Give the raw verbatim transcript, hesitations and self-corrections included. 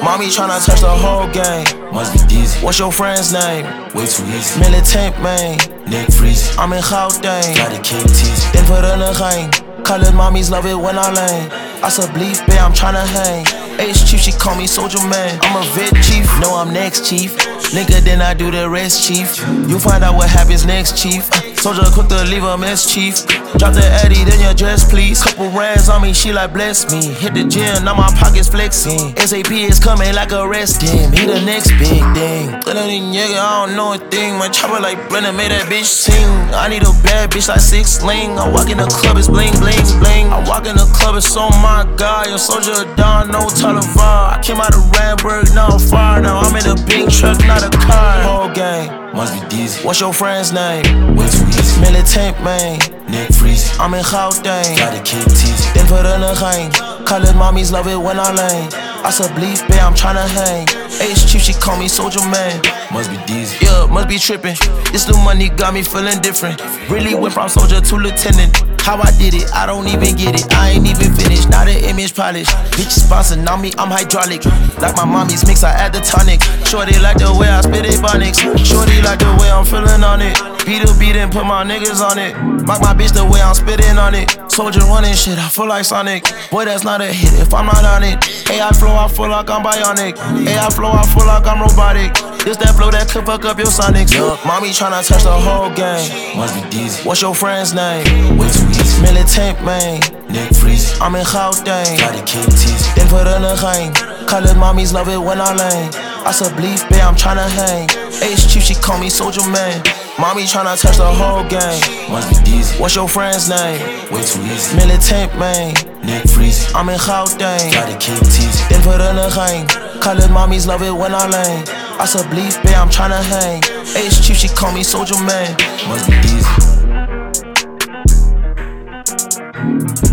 Mommy tryna touch the whole game. Must be dizzy. What's your friend's name? Way too easy. Militant man. Neck freezing. I'm in Gauteng. Got a king teasing. Then put in the gang. Colored mommies love it when I lane. I said bleep, babe, I'm tryna hang. H chief, she call me soldier man. I'm a vet chief, no I'm next chief. Nigga, then I do the rest, chief. You find out what happens next, chief. Soldier quick to leave a mess, chief. Drop the Addy, then your dress, please. Couple rands on me, she like bless me. Hit the gym, now my pockets flexing. S A P is coming like arrest him. He the next big thing. Nigga, I don't know a thing. My chopper like Brennan made that bitch sing. I need a bad bitch like Six Sling. I walk in the club, it's bling, bling, bling. I walk in the club, it's oh my god. Your soldier a don, no Taliban. I came out of Ramburg, now I'm fire. Now I'm in a big truck, not a car. Whole gang. Must be dizzy. What's your friend's name? Way too easy. Militant man. Neck freezing. I'm in Gauteng. Got a king teasing. Then put in the gang. Colored mommies love it when I lane. I said bleep, babe, I'm tryna hang. H chief, she call me soldier man. Must be dizzy. Yeah, must be trippin'. This new money got me feeling different. Really went from soldier to lieutenant. How I did it, I don't even get it. I ain't even finished, not an image polish. Bitches bouncing on me, I'm hydraulic. Like my mommy's mix, I add the tonic. Shorty like the way I spit it bonics. Shorty like the way I'm feeling on it. Beat a beat and put my niggas on it. Rock my bitch the way I'm spitting on it. Soldier running shit, I feel like Sonic. Boy, that's not a hit if I'm not on it. A I flow, I feel like I'm bionic. A I flow, I feel like I'm robotic. This that flow that could fuck up your Sonics. Yup, mommy tryna touch the whole game. Must be dizzy. What's your friend's name? Way too easy. Militant man. Neck freezing. I'm in Gauteng. Got a king teasing. Then put in the gang. Colored mommies love it when I lane. I said bleep, babe, I'm tryna hang. H chief, she call me soldier man. Mommy tryna touch the whole gang. Must be dizzy. What's your friend's name? Way too easy. Militant man. Neck freezing. I'm in Gauteng. Got a king teasing. Then put in the gang. Colored mommies love it when I lane. I said bleep, babe, I'm tryna hang. H chief, she call me soldier man. Must be dizzy.